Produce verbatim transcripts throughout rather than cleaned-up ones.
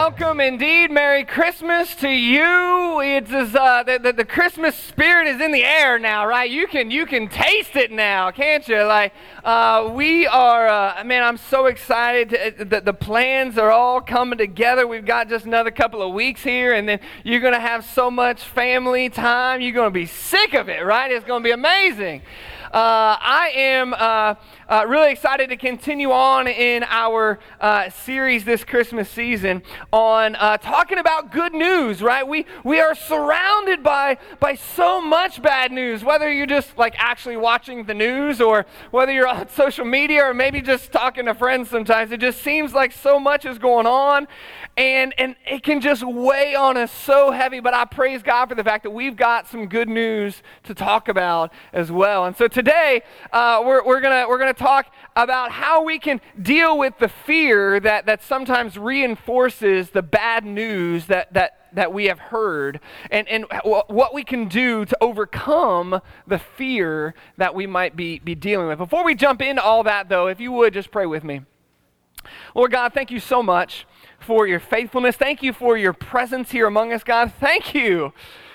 Welcome indeed. Merry Christmas to you. It's uh, the, the the Christmas spirit is in the air now, right? You can you can taste it now, can't you? Like uh, we are. Uh, man, I'm so excited. To, the the plans are all coming together. We've got just another couple of weeks here, and then you're gonna have so much family time. You're gonna be sick of it, right? It's gonna be amazing. Uh, I am uh, uh, really excited to continue on in our uh, series this Christmas season on uh, talking about good news, right? We we are surrounded by by so much bad news, whether you're just like actually watching the news or whether you're on social media or maybe just talking to friends sometimes. It just seems like so much is going on. And and it can just weigh on us so heavy, but I praise God for the fact that we've got some good news to talk about as well. And so today uh, we're we're gonna we're gonna talk about how we can deal with the fear that that sometimes reinforces the bad news that that that we have heard, and and what we can do to overcome the fear that we might be be dealing with. Before we jump into all that, though, if you would just pray with me. Lord God, thank you so much for your faithfulness. Thank you for your presence here among us, God. Thank you.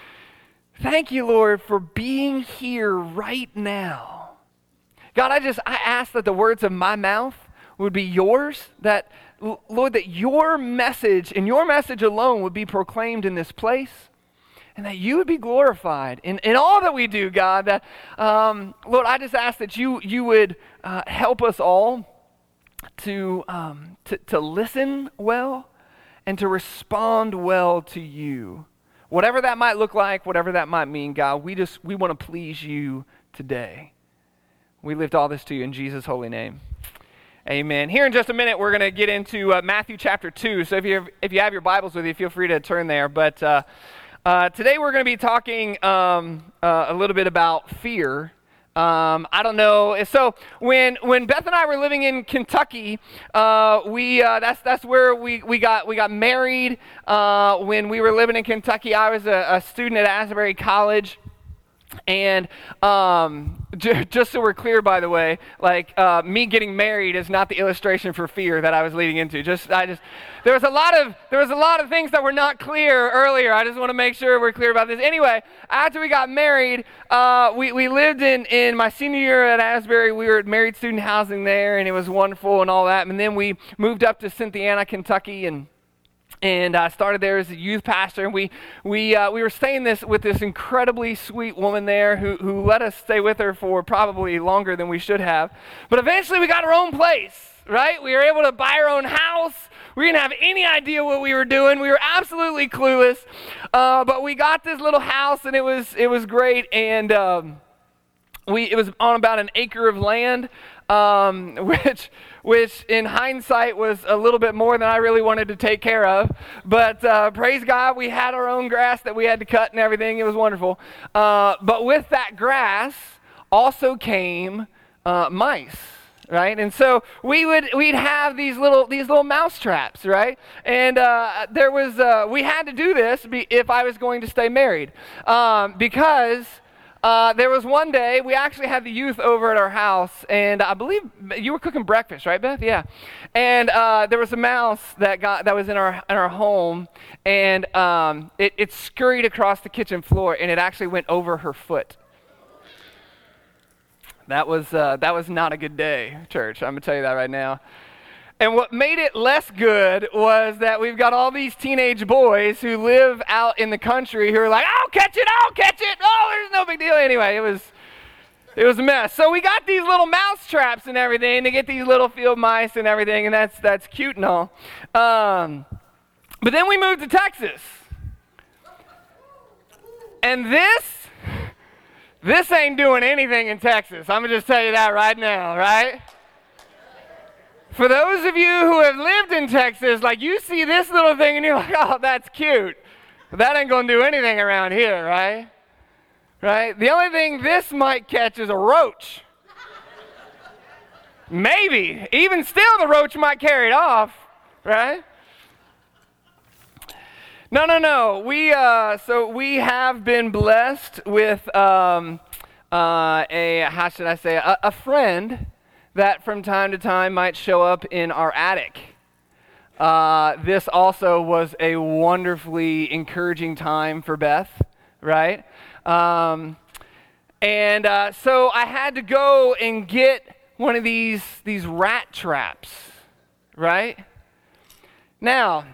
Thank you, Lord, for being here right now. God, I just, I ask that the words of my mouth would be yours, that, Lord, that your message and your message alone would be proclaimed in this place, and that you would be glorified in, in all that we do, God. That, um, Lord, I just ask that you, you would uh, help us all To, um, to to listen well and to respond well to you. Whatever that might look like, whatever that might mean, God, we just, we want to please you today. We lift all this to you in Jesus' holy name. Amen. Here in just a minute, we're going to get into uh, Matthew chapter two. So if you have, if you have your Bibles with you, feel free to turn there. But uh, uh, today we're going to be talking um, uh, a little bit about fear. Um, I don't know. So when when Beth and I were living in Kentucky, uh, we uh, that's that's where we, we got we got married. Uh, when we were living in Kentucky, I was a, a student at Asbury College. And um, j- just so we're clear, by the way, like uh, me getting married is not the illustration for fear that I was leading into. Just I just there was a lot of there was a lot of things that were not clear earlier. I just want to make sure we're clear about this. Anyway, after we got married, uh, we we lived in in my senior year at Asbury. We were at married student housing there, and it was wonderful and all that. And then we moved up to Cynthiana, Kentucky, and. And I uh, started there as a youth pastor, and we we uh, we were staying this with this incredibly sweet woman there who who let us stay with her for probably longer than we should have. But eventually, we got our own place, right? We were able to buy our own house. We didn't have any idea what we were doing. We were absolutely clueless. Uh, but we got this little house, and it was it was great. And um, we it was on about an acre of land. Um, which, which in hindsight was a little bit more than I really wanted to take care of. But uh, praise God, we had our own grass that we had to cut and everything. It was wonderful. Uh, but with that grass also came uh, mice. Right, and so we would we'd have these little these little mouse traps, right? And uh, there was uh, we had to do this be, if I was going to stay married, um, because. Uh, there was one day, we actually had the youth over at our house, and I believe you were cooking breakfast, right, Beth? Yeah. And uh, there was a mouse that got that was in our in our home, and um, it, it scurried across the kitchen floor, and it actually went over her foot. That was uh, that was not a good day, church. I'm gonna tell you that right now. And what made it less good was that we've got all these teenage boys who live out in the country who are like, I'll catch it, I'll catch it. Oh, there's no big deal. Anyway, it was it was a mess. So we got these little mouse traps and everything to get these little field mice and everything, and that's that's cute and all. Um, but then we moved to Texas. And this, this ain't doing anything in Texas. I'm going to just tell you that right now, right? For those of you who have lived in Texas, like you see this little thing and you're like, oh, that's cute. But that ain't going to do anything around here, right? Right? The only thing this might catch is a roach. Maybe. Even still, the roach might carry it off, right? No, no, no. We, uh, so we have been blessed with um, uh, a, how should I say, a, a friend that from time to time might show up in our attic. Uh, this also was a wonderfully encouraging time for Beth, right? Um, and uh, so I had to go and get one of these, these rat traps, right? Now,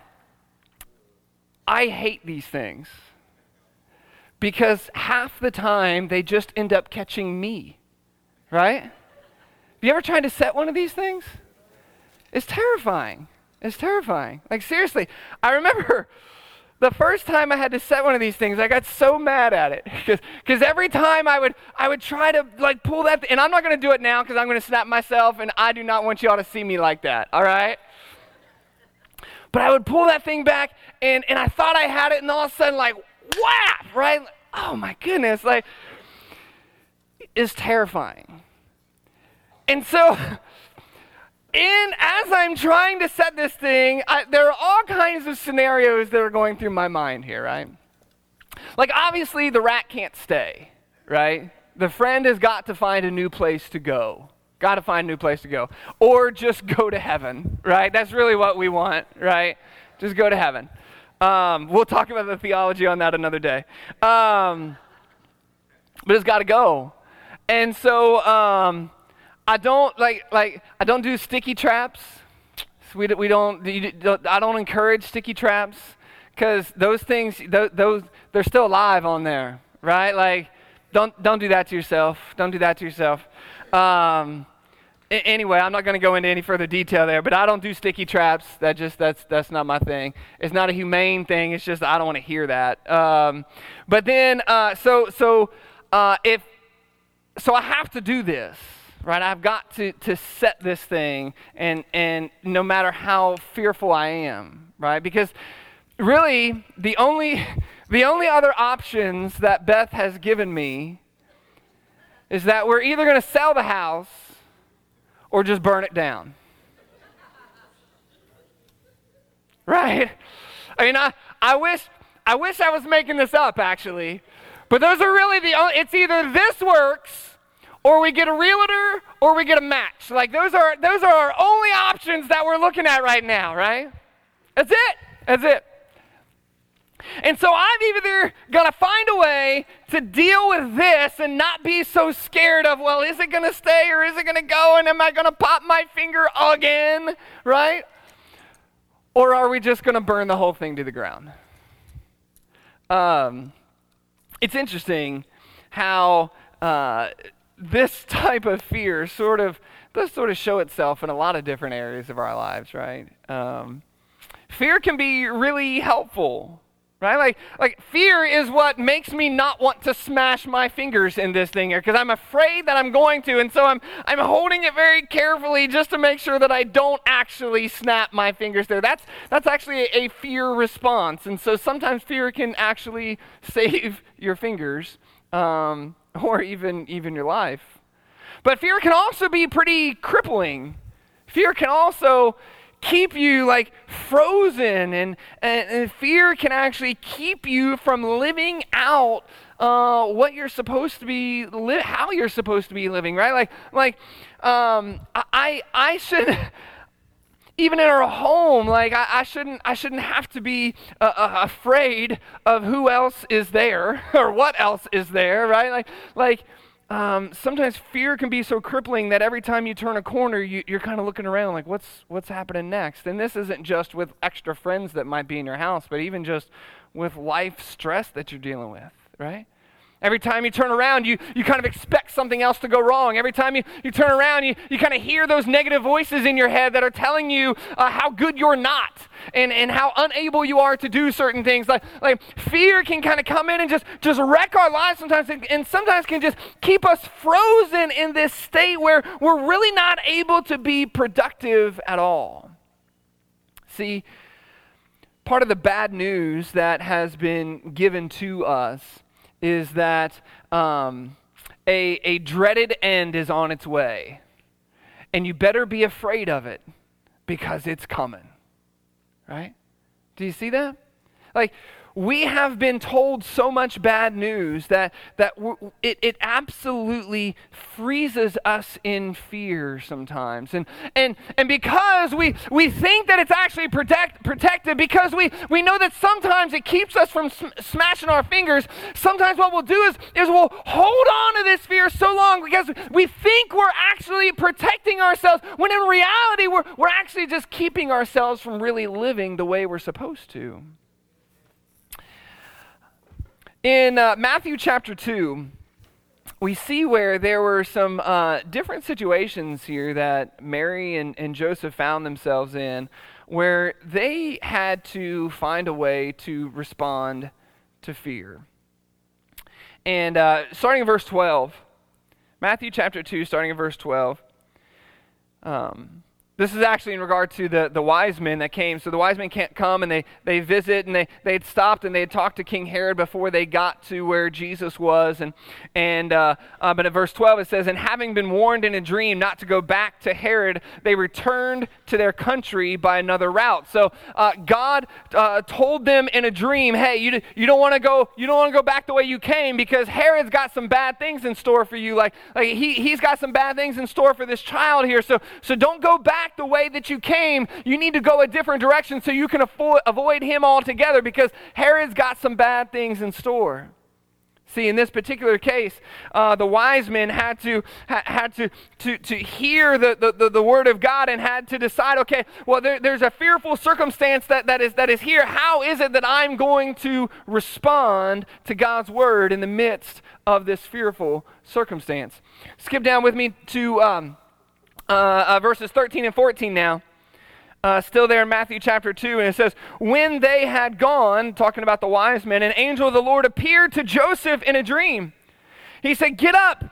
I hate these things because half the time they just end up catching me, right? Have you ever tried to set one of these things? It's terrifying. It's terrifying. Like, seriously, I remember the first time I had to set one of these things, I got so mad at it. Because every time I would I would try to, like, pull that, th- and I'm not going to do it now because I'm going to snap myself, and I do not want you all to see me like that, all right? But I would pull that thing back, and, and I thought I had it, and all of a sudden, like, whap, right? Oh, my goodness. Like, it's terrifying. And so... And as I'm trying to set this thing, I, there are all kinds of scenarios that are going through my mind here, right? Like, obviously, the rat can't stay, right? The friend has got to find a new place to go. Got to find a new place to go. Or just go to heaven, right? That's really what we want, right? Just go to heaven. Um, we'll talk about the theology on that another day. Um, but it's got to go. And so... Um, I don't like like I don't do sticky traps. We we don't, you don't I don't encourage sticky traps because those things those, those they're still alive on there, right? Like don't don't do that to yourself. Don't do that to yourself. Um, a- anyway, I'm not going to go into any further detail there, but I don't do sticky traps. That just that's that's not my thing. It's not a humane thing. It's just I don't want to hear that. Um, but then uh, so so uh, if so, I have to do this. Right, I've got to, to set this thing, and and no matter how fearful I am, right? Because really, the only the only other options that Beth has given me is that we're either going to sell the house or just burn it down. Right? I mean, I, I wish I wish I was making this up actually, but those are really the only. It's either this works. Or we get a realtor, or we get a match. Like those are those are our only options that we're looking at right now, right? That's it. That's it. And so I'm either gonna find a way to deal with this and not be so scared of, well, is it gonna stay or is it gonna go? And am I gonna pop my finger again? Right? Or are we just gonna burn the whole thing to the ground? Um, it's interesting how. Uh, This type of fear sort of does sort of show itself in a lot of different areas of our lives, right? Um, fear can be really helpful, right? Like, like fear is what makes me not want to smash my fingers in this thing here because I'm afraid that I'm going to, and so I'm I'm holding it very carefully just to make sure that I don't actually snap my fingers there. That's that's actually a, a fear response, and so sometimes fear can actually save your fingers. Um, or even even your life. But fear can also be pretty crippling. Fear can also keep you like frozen, and, and, and fear can actually keep you from living out uh, what you're supposed to be, li- how you're supposed to be living, right? Like, like um, I, I should... Even in our home, like I, I shouldn't, I shouldn't have to be uh, uh, afraid of who else is there or what else is there, right? Like, like um, sometimes fear can be so crippling that every time you turn a corner, you, you're kind of looking around, like, what's what's happening next? And this isn't just with extra friends that might be in your house, but even just with life stress that you're dealing with, right? Every time you turn around, you, you kind of expect something else to go wrong. Every time you, you turn around, you, you kind of hear those negative voices in your head that are telling you uh, how good you're not and, and how unable you are to do certain things. Like, like fear can kind of come in and just, just wreck our lives sometimes, and, and sometimes can just keep us frozen in this state where we're really not able to be productive at all. See, part of the bad news that has been given to us is that um, a, a dreaded end is on its way. And you better be afraid of it because it's coming. Right? Do you see that? Like, we have been told so much bad news that, that w- it, it absolutely freezes us in fear sometimes. And and and because we, we think that it's actually protect, protected, because we, we know that sometimes it keeps us from sm- smashing our fingers, sometimes what we'll do is, is we'll hold on to this fear so long because we think we're actually protecting ourselves, when in reality we're, we're actually just keeping ourselves from really living the way we're supposed to. In uh, Matthew chapter two, we see where there were some uh, different situations here that Mary and, and Joseph found themselves in, where they had to find a way to respond to fear. And uh, starting in verse twelve, Matthew chapter two, starting in verse twelve, um, this is actually in regard to the, the wise men that came. So the wise men can't come, and they, they visit, and they, they had stopped, and they had talked to King Herod before they got to where Jesus was. And and uh, uh, But in verse twelve it says, "And having been warned in a dream not to go back to Herod, they returned to their country by another route." So uh, God uh, told them in a dream, hey, you, you don't want to go you don't want to go back the way you came, because Herod's got some bad things in store for you. Like, like he, he's got some bad things in store for this child here. So, so don't go back the way that you came. You need to go a different direction so you can avo- avoid him altogether, because Herod's got some bad things in store. See, in this particular case, uh, the wise men had to ha- had to to to hear the, the, the, the word of God, and had to decide, okay, well, there, there's a fearful circumstance that, that is that is here. How is it that I'm going to respond to God's word in the midst of this fearful circumstance? Skip down with me to um, Uh, uh, verses thirteen and fourteen now, uh, still there in Matthew chapter two, and it says, "When they had gone," talking about the wise men, "an angel of the Lord appeared to Joseph in a dream. He said, 'Get up,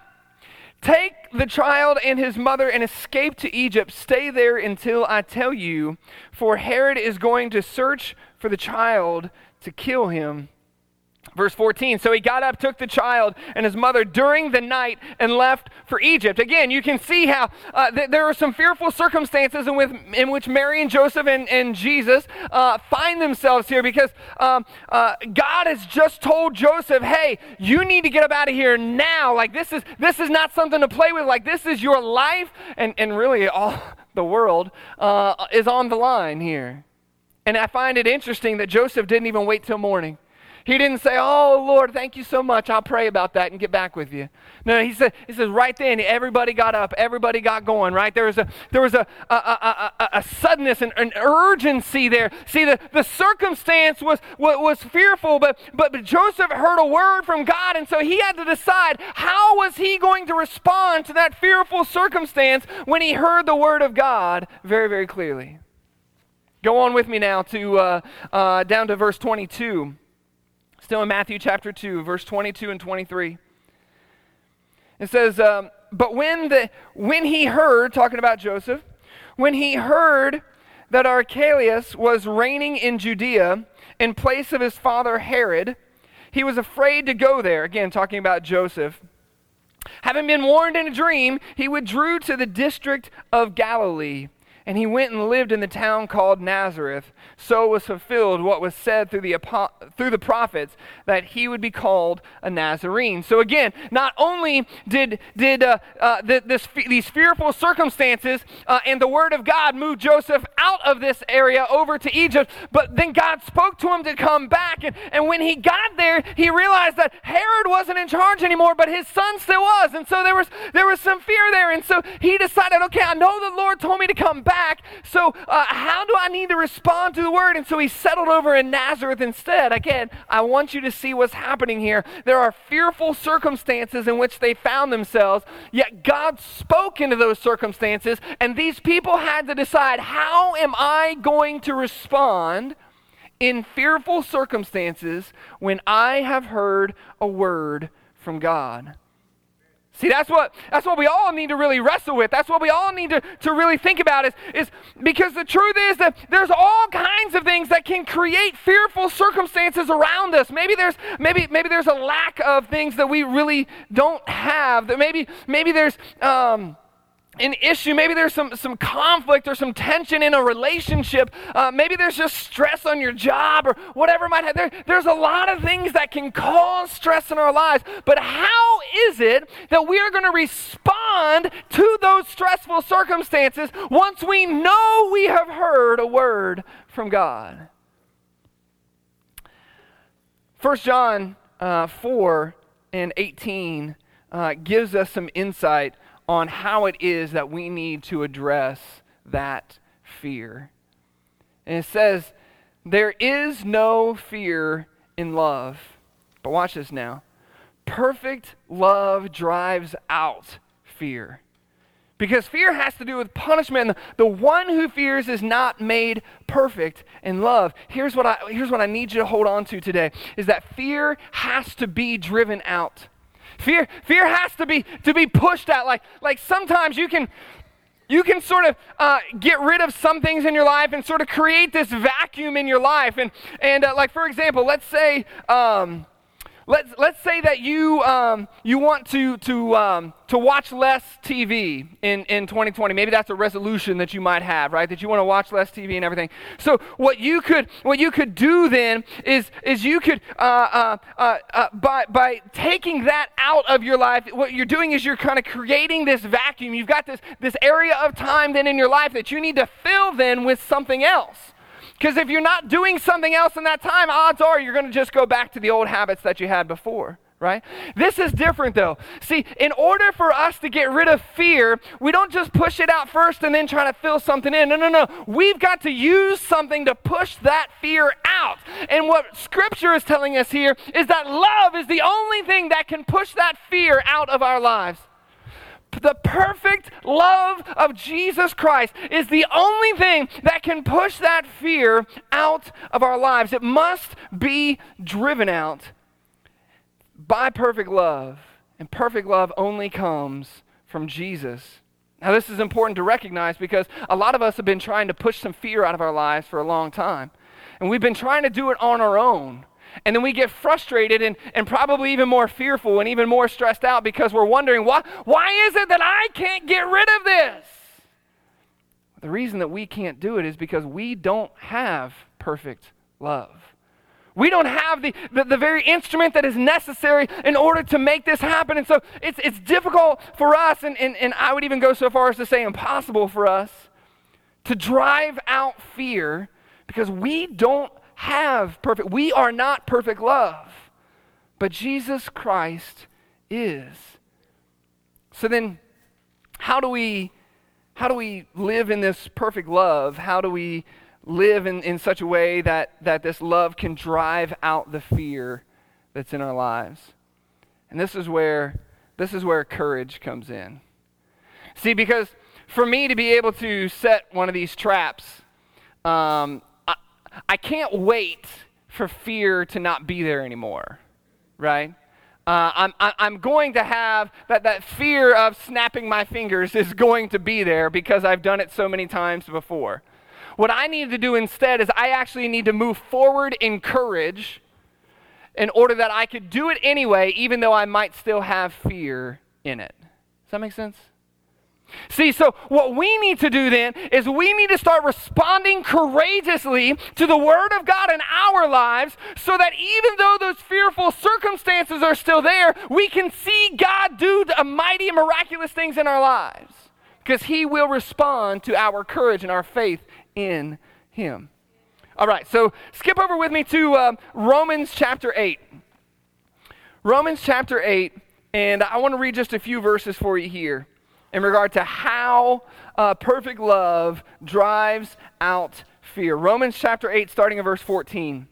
take the child and his mother and escape to Egypt. Stay there until I tell you, for Herod is going to search for the child to kill him.'" Verse fourteen, "So he got up, took the child and his mother during the night, and left for Egypt." Again, you can see how uh, th- there are some fearful circumstances in, with, in which Mary and Joseph and, and Jesus uh, find themselves here, because um, uh, God has just told Joseph, hey, you need to get up out of here now. Like, this is this is not something to play with. Like, this is your life, and, and really all the world uh, is on the line here. And I find it interesting that Joseph didn't even wait till morning. He didn't say, "Oh, Lord, thank you so much. I'll pray about that and get back with you." No, he said, he says right then, everybody got up, everybody got going, right? There was a there was a a, a, a, a suddenness and an urgency there. See, the, the circumstance was, was was fearful, but, but but Joseph heard a word from God, and so he had to decide, how was he going to respond to that fearful circumstance when he heard the word of God very, very clearly. Go on with me now to uh, uh, down to verse twenty-two. Still in Matthew chapter two, verse twenty-two and twenty-three. It says, um, "But when the when he heard," talking about Joseph, "when he heard that Archelaus was reigning in Judea in place of his father Herod, he was afraid to go there." Again, talking about Joseph. "Having been warned in a dream, he withdrew to the district of Galilee. And he went and lived in the town called Nazareth. So was fulfilled what was said through the through the prophets, that he would be called a Nazarene." So again, not only did did uh, uh, th- this these fearful circumstances uh, and the word of God move Joseph out of this area over to Egypt, but then God spoke to him to come back. And, and when he got there, he realized that Herod wasn't in charge anymore, but his son still was. And so there was there was some fear there. And so he decided, okay, I know the Lord told me to come back. Back. So uh, how do I need to respond to the word? And so he settled over in Nazareth instead. Again, I want you to see what's happening here. There are fearful circumstances in which they found themselves, yet God spoke into those circumstances, and these people had to decide, how am I going to respond in fearful circumstances when I have heard a word from God? See, that's what that's what we all need to really wrestle with. That's what we all need to, to really think about is, is because the truth is that there's all kinds of things that can create fearful circumstances around us. Maybe there's maybe maybe there's a lack of things that we really don't have. That maybe maybe there's um an issue, maybe there's some, some conflict or some tension in a relationship, uh, maybe there's just stress on your job or whatever it might have. There, there's a lot of things that can cause stress in our lives, but how is it that we are going to respond to those stressful circumstances once we know we have heard a word from God? First John uh, four and eighteen uh, gives us some insight on how it is that we need to address that fear. And it says, there is no fear in love. But watch this now. Perfect love drives out fear. Because fear has to do with punishment. And the one who fears is not made perfect in love. Here's what I, here's what I need you to hold on to today, is that fear has to be driven out. Fear, fear has to be to be pushed out. Like, like sometimes you can, you can sort of uh, get rid of some things in your life and sort of create this vacuum in your life. And and uh, like for example, let's say um, let's let's say that you um, you want to to um, to watch less T V in, in twenty twenty. Maybe that's a resolution that you might have, right? That you want to watch less T V and everything. So what you could what you could do then is is you could uh, uh, uh, uh, by by taking that out of your life, what you're doing is you're kind of creating this vacuum. You've got this this area of time then in your life that you need to fill then with something else. Because if you're not doing something else in that time, odds are you're going to just go back to the old habits that you had before, right? This is different though. See, in order for us to get rid of fear, we don't just push it out first and then try to fill something in. No, no, no. We've got to use something to push that fear out. And what Scripture is telling us here is that love is the only thing that can push that fear out of our lives. The perfect love of Jesus Christ is the only thing that can push that fear out of our lives. It must be driven out by perfect love. And perfect love only comes from Jesus. Now, this is important to recognize because a lot of us have been trying to push some fear out of our lives for a long time. And we've been trying to do it on our own. And then we get frustrated and, and probably even more fearful and even more stressed out because we're wondering, why, why is it that I can't get rid of this? The reason that we can't do it is because we don't have perfect love. We don't have the, the, the very instrument that is necessary in order to make this happen. And so it's, it's difficult for us, and, and, and I would even go so far as to say impossible for us, to drive out fear because we don't have perfect, we are not perfect love, but Jesus Christ is. So then, how do we, how do we live in this perfect love? How do we live in, in such a way that, that this love can drive out the fear that's in our lives? And this is where, this is where courage comes in. See, because for me to be able to set one of these traps, um, I can't wait for fear to not be there anymore, right? Uh, I'm, I'm going to have, that, that fear of snapping my fingers is going to be there because I've done it so many times before. What I need to do instead is I actually need to move forward in courage in order that I could do it anyway, even though I might still have fear in it. Does that make sense? See, so what we need to do then is we need to start responding courageously to the Word of God in our lives so that even though those fearful circumstances are still there, we can see God do a mighty and miraculous things in our lives because He will respond to our courage and our faith in Him. All right, so skip over with me to uh, Romans chapter eight. Romans chapter eight, and I want to read just a few verses for you here in regard to how uh, perfect love drives out fear. Romans chapter eight, starting in verse fourteen.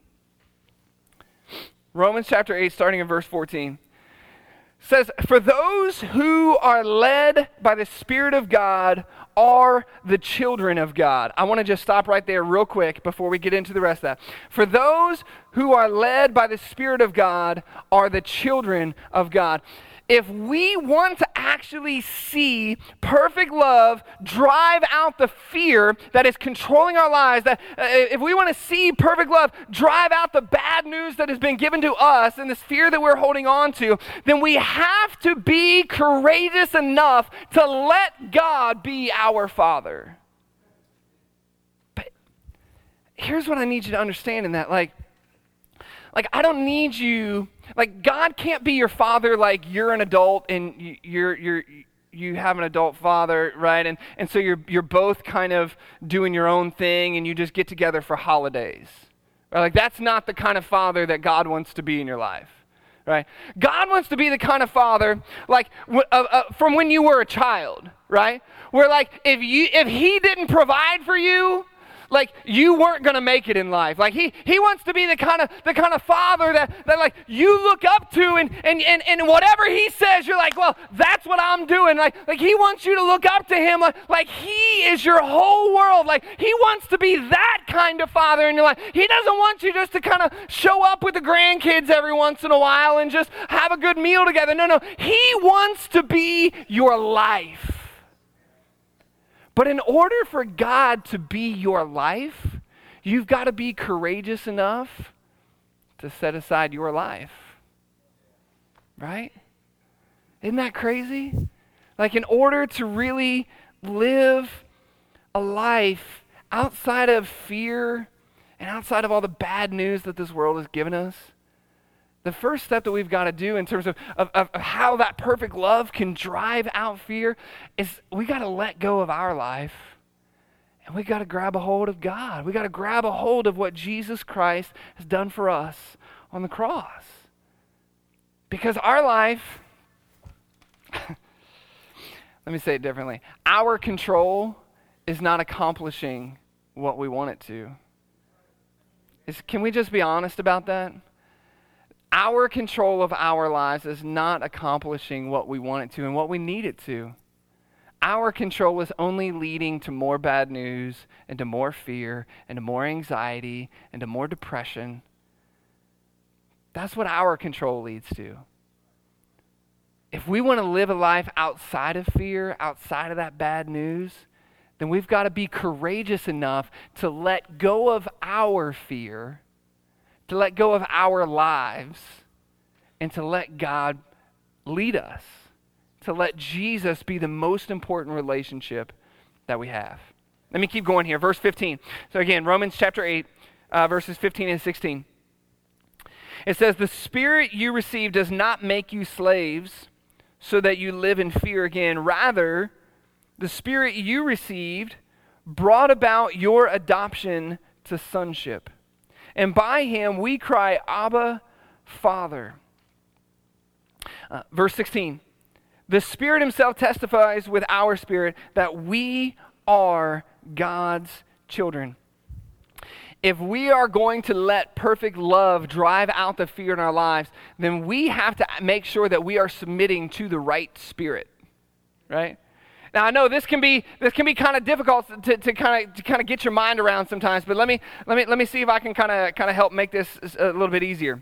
Romans chapter eight, starting in verse fourteen. Says, "For those who are led by the Spirit of God are the children of God." I want to just stop right there real quick before we get into the rest of that. For those who are led by the Spirit of God are the children of God. if we want to actually see perfect love drive out the fear that is controlling our lives, that uh, if we want to see perfect love drive out the bad news that has been given to us and this fear that we're holding on to, then we have to be courageous enough to let God be our Father. But here's what I need you to understand in that, like, like I don't need you, like God can't be your father like you're an adult and you, you're you're you have an adult father, right? And and so you're you're both kind of doing your own thing and you just get together for holidays. Right? Like that's not the kind of father that God wants to be in your life. Right? God wants to be the kind of father like uh, uh, from when you were a child, right? Where like if you if he didn't provide for you, like you weren't gonna make it in life. Like he he wants to be the kind of the kind of father that, that like you look up to and, and and and whatever he says, you're like, well, that's what I'm doing. Like like he wants you to look up to him like, like he is your whole world. Like he wants to be that kind of father in your life. He doesn't want you just to kind of show up with the grandkids every once in a while and just have a good meal together. No, no. He wants to be your life. But in order for God to be your life, you've got to be courageous enough to set aside your life. Right? Isn't that crazy? Like in order to really live a life outside of fear and outside of all the bad news that this world has given us, the first step that we've got to do in terms of, of, of how that perfect love can drive out fear is we got to let go of our life and we got to grab a hold of God. We got to grab a hold of what Jesus Christ has done for us on the cross. Because our life, let me say it differently, our control is not accomplishing what we want it to. Is, can we just be honest about that? Our control of our lives is not accomplishing what we want it to and what we need it to. Our control is only leading to more bad news and to more fear and to more anxiety and to more depression. That's what our control leads to. If we want to live a life outside of fear, outside of that bad news, then we've got to be courageous enough to let go of our fear, to let go of our lives, and to let God lead us, to let Jesus be the most important relationship that we have. Let me keep going here. Verse fifteen. So again, Romans chapter eight, uh, verses fifteen and sixteen. It says, "The Spirit you received does not make you slaves so that you live in fear again. Rather, the Spirit you received brought about your adoption to sonship. And by him we cry, Abba, Father." Uh, verse sixteen. "The Spirit himself testifies with our spirit that we are God's children." If we are going to let perfect love drive out the fear in our lives, then we have to make sure that we are submitting to the right spirit, right? Now I know this can be this can be kind of difficult to, to kind of to kind of get your mind around sometimes, but let me let me let me see if I can kind of kind of help make this a little bit easier.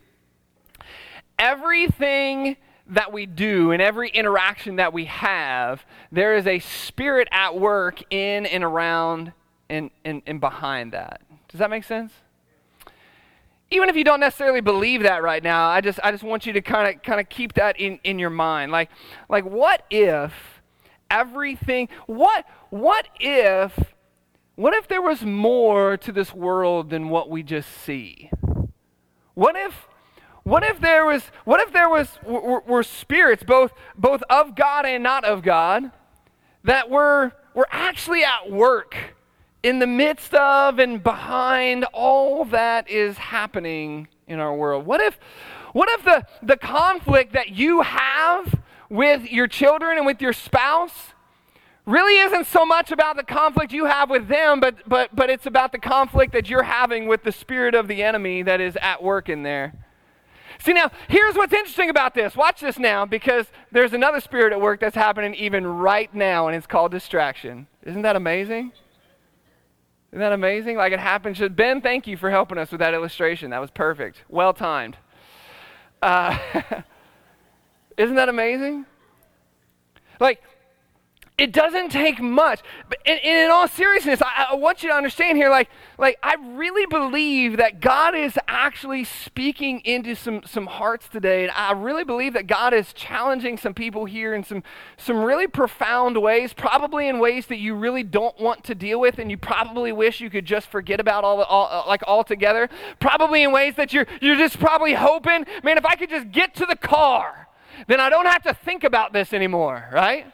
Everything that we do and every interaction that we have, there is a spirit at work in and around and and, and behind that. Does that make sense? Even if you don't necessarily believe that right now, I just I just want you to kind of kind of keep that in, in your mind. Like like what if everything, what what if what if there was more to this world than what we just see? What if what if there was what if there was were, were spirits both both of God and not of God that were were actually at work in the midst of and behind all that is happening in our world? What if what if the the conflict that you have with your children and with your spouse really isn't so much about the conflict you have with them, but but but it's about the conflict that you're having with the spirit of the enemy that is at work in there? See, now, here's what's interesting about this. Watch this now, because there's another spirit at work that's happening even right now, and it's called distraction. Isn't that amazing? Isn't that amazing? Like it happens. Ben, thank you for helping us with that illustration. That was perfect. Well timed. Uh, Isn't that amazing? Like, it doesn't take much. But in, in all seriousness, I, I want you to understand here, like, like I really believe that God is actually speaking into some, some hearts today. And I really believe that God is challenging some people here in some, some really profound ways, probably in ways that you really don't want to deal with and you probably wish you could just forget about all, all like altogether. Probably in ways that you're, you're just probably hoping, man, if I could just get to the car, then I don't have to think about this anymore, right?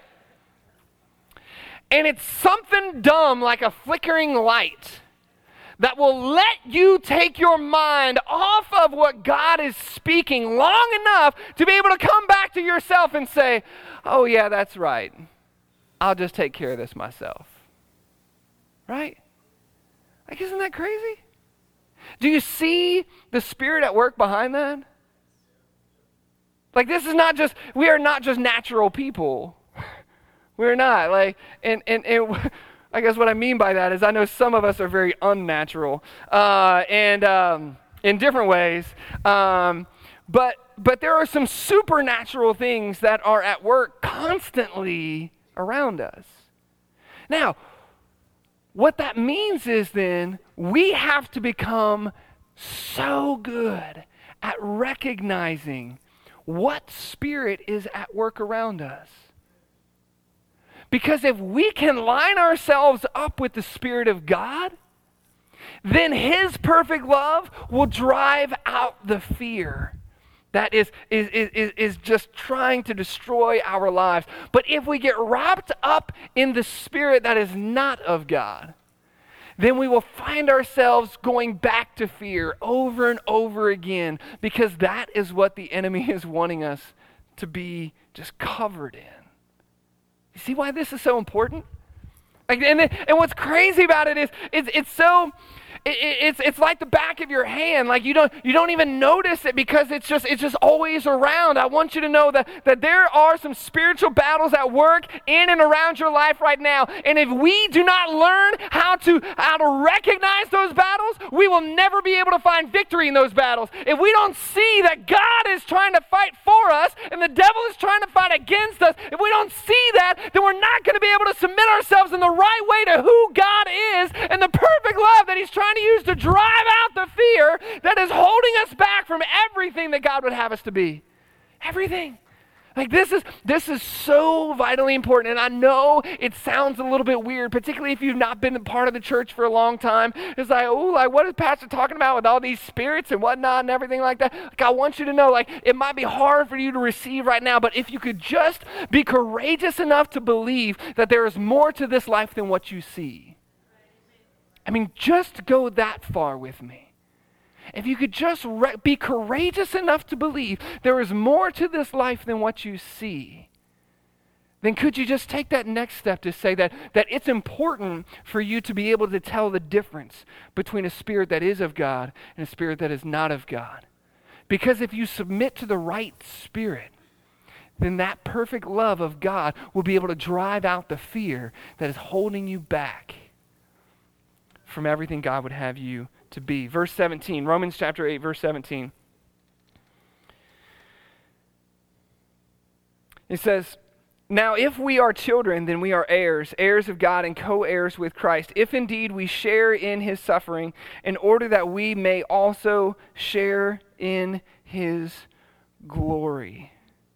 And it's something dumb like a flickering light that will let you take your mind off of what God is speaking long enough to be able to come back to yourself and say, oh yeah, that's right. I'll just take care of this myself. Right? Like, isn't that crazy? Do you see the Spirit at work behind that? Like, this is not just, we are not just natural people. We're not, like, and, and, and I guess what I mean by that is I know some of us are very unnatural, uh, and um, in different ways, um, but, but there are some supernatural things that are at work constantly around us. Now, what that means is then we have to become so good at recognizing what spirit is at work around us. Because if we can line ourselves up with the Spirit of God, then His perfect love will drive out the fear that is, is, is, is just trying to destroy our lives. But if we get wrapped up in the spirit that is not of God, then we will find ourselves going back to fear over and over again, because that is what the enemy is wanting us to be just covered in. You see why this is so important? Like, and, and what's crazy about it is it's, it's so... It, it's it's like the back of your hand. Like you don't you don't even notice it because it's just it's just always around. I want you to know that that there are some spiritual battles at work in and around your life right now. And if we do not learn how to how to recognize those battles, we will never be able to find victory in those battles. If we don't see that God is trying to fight for us and the devil is trying to fight against us, if we don't see that, then we're not going to be able to submit ourselves in the right way to who God is and the perfect love that He's trying to use to drive out the fear that is holding us back from everything that God would have us to be. Everything. Like this is this is so vitally important, and I know it sounds a little bit weird, particularly if you've not been a part of the church for a long time. It's like, oh, like what is Pastor talking about with all these spirits and whatnot and everything like that? Like I want you to know, like it might be hard for you to receive right now, but if you could just be courageous enough to believe that there is more to this life than what you see. I mean, just go that far with me. If you could just re- be courageous enough to believe there is more to this life than what you see, then could you just take that next step to say that, that it's important for you to be able to tell the difference between a spirit that is of God and a spirit that is not of God? Because if you submit to the right spirit, then that perfect love of God will be able to drive out the fear that is holding you back from everything God would have you to be. Verse seventeen, Romans chapter eight, verse seventeen. It says, now if we are children, then we are heirs, heirs of God and co-heirs with Christ, if indeed we share in His suffering, in order that we may also share in His glory.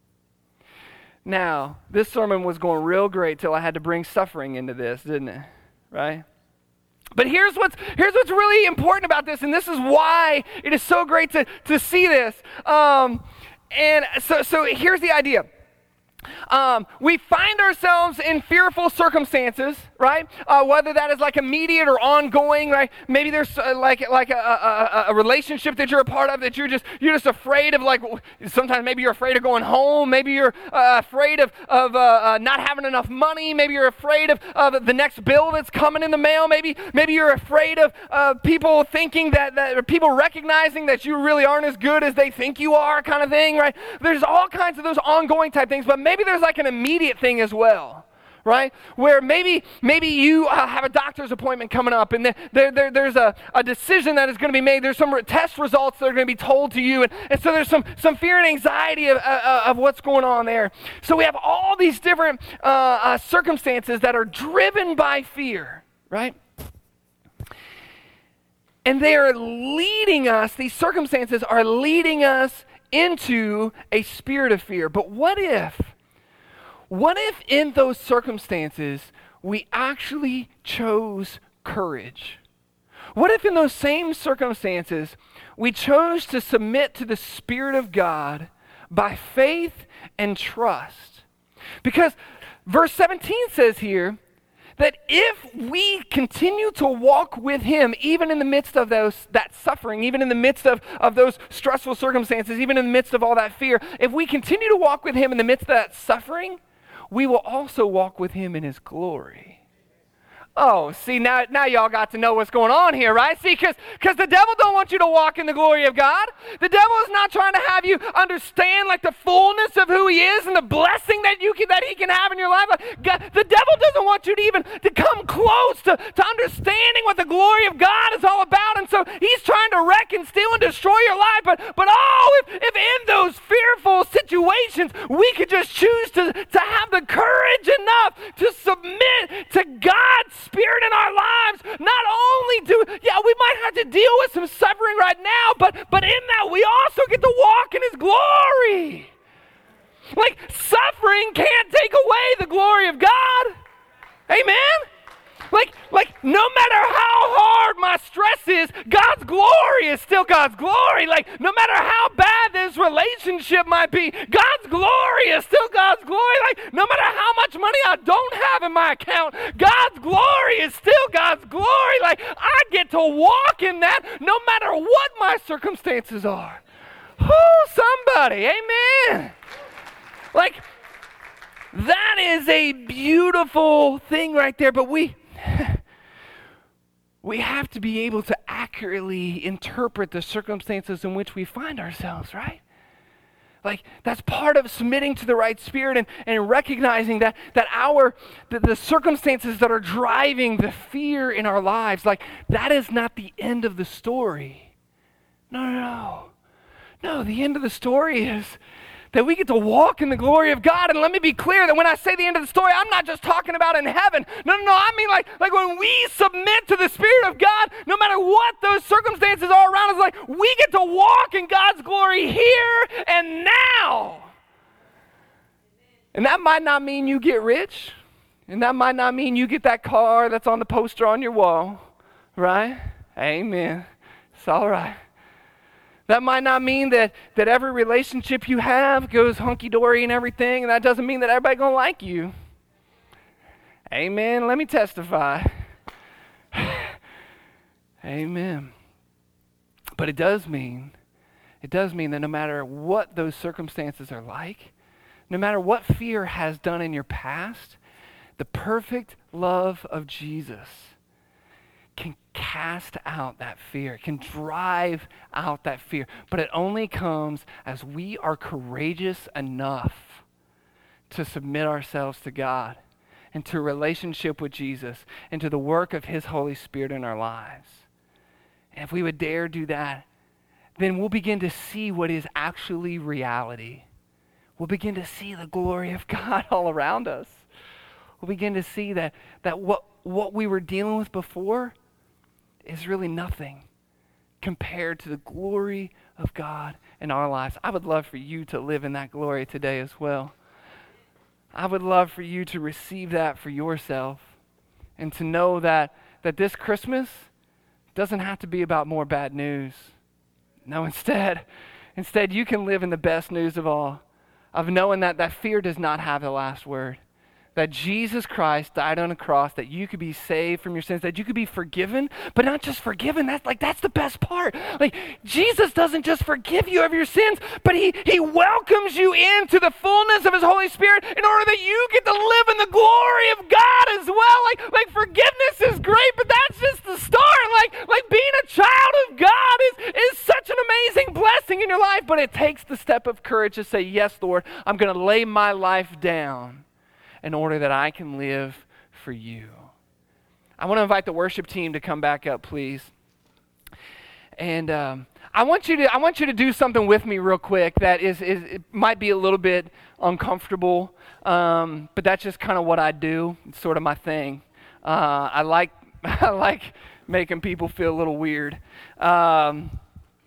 Now, this sermon was going real great till I had to bring suffering into this, didn't it? Right? But here's what's here's what's really important about this, and this is why it is so great to, to see this. Um, and so so here's the idea. Um, we find ourselves in fearful circumstances, right? Uh, whether that is like immediate or ongoing, right? Maybe there's uh, like like a, a, a relationship that you're a part of that you're just you're just afraid of. Like sometimes maybe you're afraid of going home. Maybe you're uh, afraid of of uh, uh, not having enough money. Maybe you're afraid of of the next bill that's coming in the mail. Maybe maybe you're afraid of uh, people thinking that that or people recognizing that you really aren't as good as they think you are, kind of thing, right? There's all kinds of those ongoing type things, but maybe Maybe there's like an immediate thing as well, right? Where maybe maybe you uh, have a doctor's appointment coming up, and there, there, there, there's a, a decision that is going to be made. There's some re- test results that are going to be told to you, and, and so there's some, some fear and anxiety of, uh, of what's going on there. So we have all these different uh, uh, circumstances that are driven by fear, right? And they are leading us, these circumstances are leading us into a spirit of fear. But what if, what if in those circumstances we actually chose courage? What if in those same circumstances we chose to submit to the Spirit of God by faith and trust? Because verse seventeen says here that if we continue to walk with him, even in the midst of those that suffering, even in the midst of, of those stressful circumstances, even in the midst of all that fear, if we continue to walk with him in the midst of that suffering, we will also walk with him in his glory. Oh, see, now now y'all got to know what's going on here, right? See, because because the devil don't want you to walk in the glory of God. The devil is not trying to have you understand like the fullness of who he is and the blessing that you can, that he can have in your life. Like, God, the devil doesn't want you to even to come close to, to understanding what the glory of God is all about. And so he's trying to wreck and steal and destroy your life. But but oh, if, if in those fearful situations we could just choose to, to have the courage enough to submit to God's Spirit in our lives, not only do, yeah, we might have to deal with some suffering right now, but, but in that we also get to walk in his glory. Like, suffering can't take away the glory of God. Amen? Like, like no matter how hard my stress is, God's glory is still God's glory. Like, no matter how bad this relationship might be, God's glory is still God's glory. Like, no matter how much money I don't have in my account, God's glory is still God's glory. Like, I get to walk in that no matter what my circumstances are. Oh, somebody, amen. Like, that is a beautiful thing right there, but we... we have to be able to accurately interpret the circumstances in which we find ourselves, right? Like, that's part of submitting to the right spirit and, and recognizing that that our the, the circumstances that are driving the fear in our lives, like, that is not the end of the story. No, no, no. No, the end of the story is that we get to walk in the glory of God. And let me be clear that when I say the end of the story, I'm not just talking about in heaven. No, no, no. I mean like, like when we submit to the Spirit of God, no matter what those circumstances are around us, like, we get to walk in God's glory here and now. And that might not mean you get rich. And that might not mean you get that car that's on the poster on your wall, right? Amen. It's all right. That might not mean that, that every relationship you have goes hunky-dory and everything, and that doesn't mean that everybody's going to like you. Amen. Let me testify. Amen. But it does mean, it does mean that no matter what those circumstances are like, no matter what fear has done in your past, the perfect love of Jesus can cast out that fear. It can drive out that fear. But it only comes as we are courageous enough to submit ourselves to God and to a relationship with Jesus and to the work of his Holy Spirit in our lives. And if we would dare do that, then we'll begin to see what is actually reality. We'll begin to see the glory of God all around us. We'll begin to see that, that what, what we were dealing with before is really nothing compared to the glory of God in our lives. I would love for you to live in that glory today as well. I would love for you to receive that for yourself and to know that, that this Christmas doesn't have to be about more bad news. No, instead, instead you can live in the best news of all, of knowing that that fear does not have the last word. That Jesus Christ died on a cross, that you could be saved from your sins, that you could be forgiven, but not just forgiven. That's like that's the best part. Like, Jesus doesn't just forgive you of your sins, but he, he welcomes you into the fullness of his Holy Spirit in order that you get to live in the glory of God as well. Like, like forgiveness is great, but that's just the start. Like, like being a child of God is, is such an amazing blessing in your life, but it takes the step of courage to say, yes, Lord, I'm going to lay my life down. in order that I can live for you. I want to invite the worship team to come back up, please. And um, I want you to I want you to do something with me real quick that is, is it might be a little bit uncomfortable, um, but that's just kind of what I do. It's sort of my thing. Uh, I like I like making people feel a little weird. Um,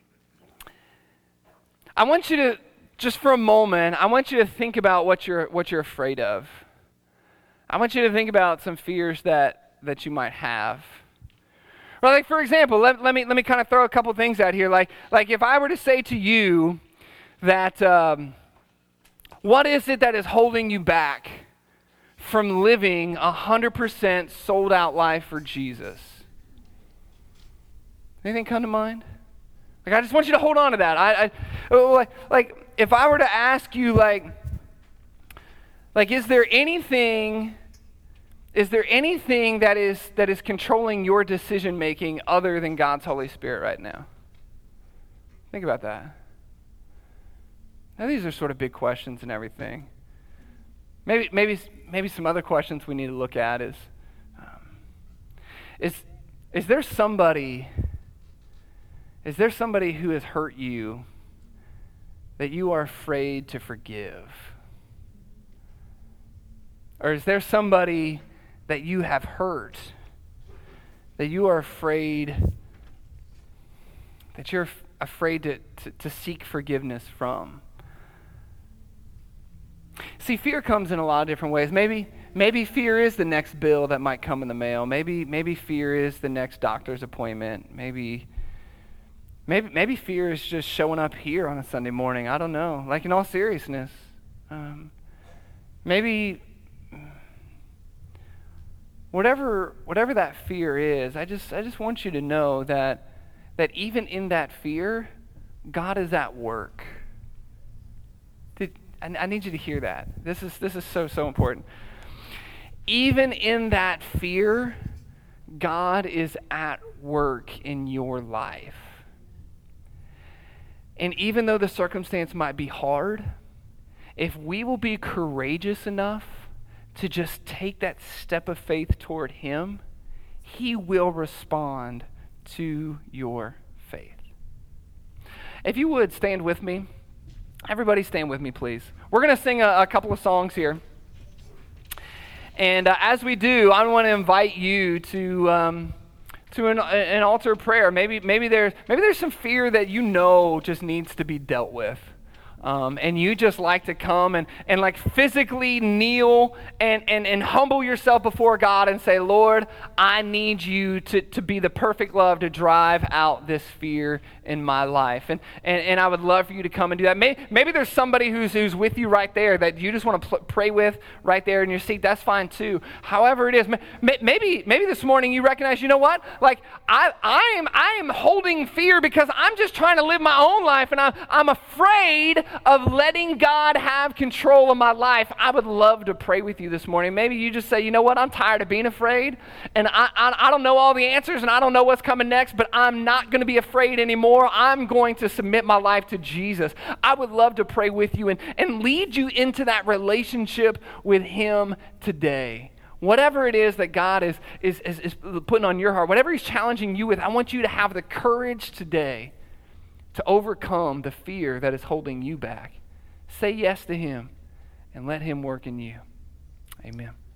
I want you to, just for a moment, I want you to think about what you're what you're afraid of. I want you to think about some fears that, that you might have. Well, like for example, let, let me let me kind of throw a couple things out here. Like like if I were to say to you that um, what is it that is holding you back from living a hundred percent sold out life for Jesus? Anything come to mind? Like I just want you to hold on to that. I, I like, like if I were to ask you like like is there anything Is there anything that is that is controlling your decision making other than God's Holy Spirit right now? Think about that. Now these are sort of big questions and everything. Maybe maybe maybe some other questions we need to look at is um, is is there somebody is there somebody who has hurt you that you are afraid to forgive? Or is there somebody that you have hurt, that you are afraid, that you're f- afraid to, to, to seek forgiveness from? See, fear comes in a lot of different ways. Maybe maybe fear is the next bill that might come in the mail. Maybe maybe fear is the next doctor's appointment. Maybe maybe maybe fear is just showing up here on a Sunday morning. I don't know. Like in all seriousness, um, maybe. Whatever whatever that fear is, I just I just want you to know that that even in that fear, God is at work. Did, I, I need you to hear that. This is this is so so important. Even in that fear, God is at work in your life. And even though the circumstance might be hard, if we will be courageous enough to just take that step of faith toward Him, He will respond to your faith. If you would stand with me, everybody stand with me, please. We're going to sing a, a couple of songs here. And uh, as we do, I want to invite you to um, to an, an altar of prayer. Maybe maybe there's maybe there's some fear that you know just needs to be dealt with. Um, and you just like to come and, and like physically kneel and, and, and humble yourself before God and say, Lord, I need you to, to be the perfect love to drive out this fear in my life. And, and, and I would love for you to come and do that. Maybe, maybe there's somebody who's, who's with you right there that you just want to pl- pray with right there in your seat. That's fine too. However it is, maybe, maybe this morning you recognize, you know what? Like I, I am, I am holding fear because I'm just trying to live my own life and I'm, I'm afraid of letting God have control of my life. I would love to pray with you this morning. Maybe you just say, you know what, I'm tired of being afraid, and I, I, I don't know all the answers, and I don't know what's coming next, but I'm not going to be afraid anymore. I'm going to submit my life to Jesus. I would love to pray with you and, and lead you into that relationship with Him today. Whatever it is that God is, is, is, is putting on your heart, whatever He's challenging you with, I want you to have the courage today to overcome the fear that is holding you back. Say yes to Him and let Him work in you. Amen.